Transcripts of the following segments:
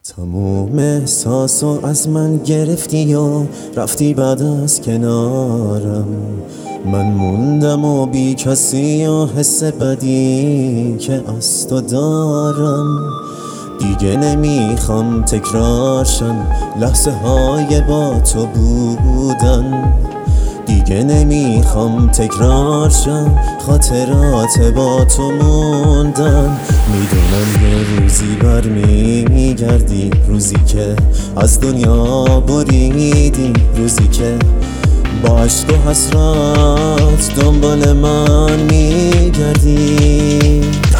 تموم احساسو از من گرفتی و رفتی بعد از کنارم. من موندم و بی کسی و حس بدی که از تو دارم. دیگه نمیخوام تکرارشن لحظه های با تو بودن. دیگه نمیخوام تکرارشن خاطرات با تو موندن. میدونم یه روزی برمیگردی، روزی که از دنیا بریدی، روزی که با عشق و حسرت دنبال من میگردی.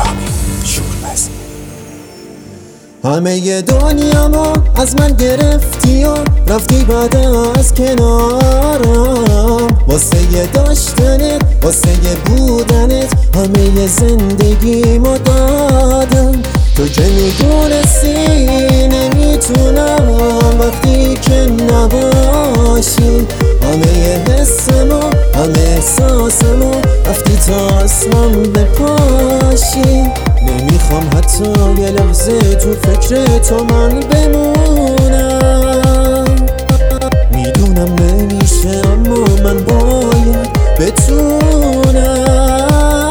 همه دنیامو از من گرفتی و رفتی بعد از کنارم. واسه داشتنت، واسه بودنت همه زندگیمو دادم. تو که میدونستی نمیتونم وقتی که نباشی. همه حسمو، همه احساسمو رفتی تا اصلا بپاشی. نمیخوام حتی یه لحظه تو فکر تو من بمونم. میدونم نمیشه اما من باید بتونم.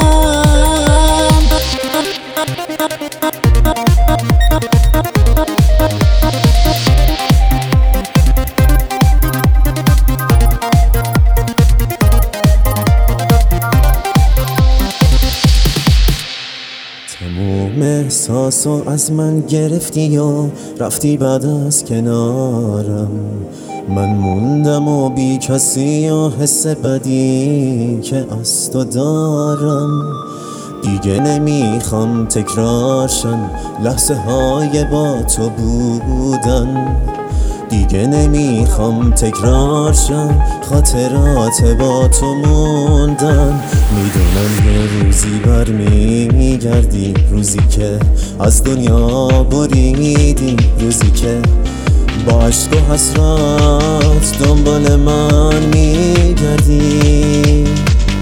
تموم احساسو از من گرفتی و رفتی بعد از کنارم. من موندم و بی کسی و حس بدی که از تو دارم. دیگه نمیخوام تکرارشن لحظه های با تو بودن. دیگه نمیخوام تکرارشن خاطرات با تو موندن. میدونم یه روزی برمیگردی، روزی که از دنیا بریدی، روزی که با عشق و حسرت دنبال من میگردی.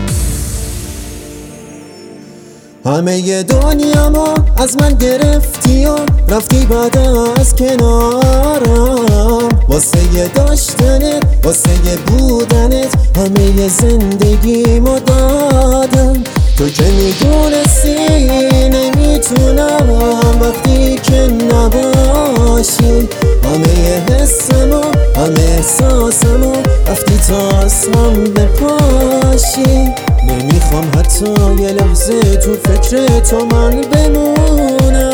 همه دنیامو از من گرفتی و رفتی بعد از کنارم. واسه داشتنت، واسه بودنت همه زندگیمو دادم. تو که میدونستی نمیتونم وقتی که نباشی. همه حسمو، همه احساسمو رفتی تا اصلا بپاشی. نمیخوام حتی یه لحظه تو فکر تو من بمونم.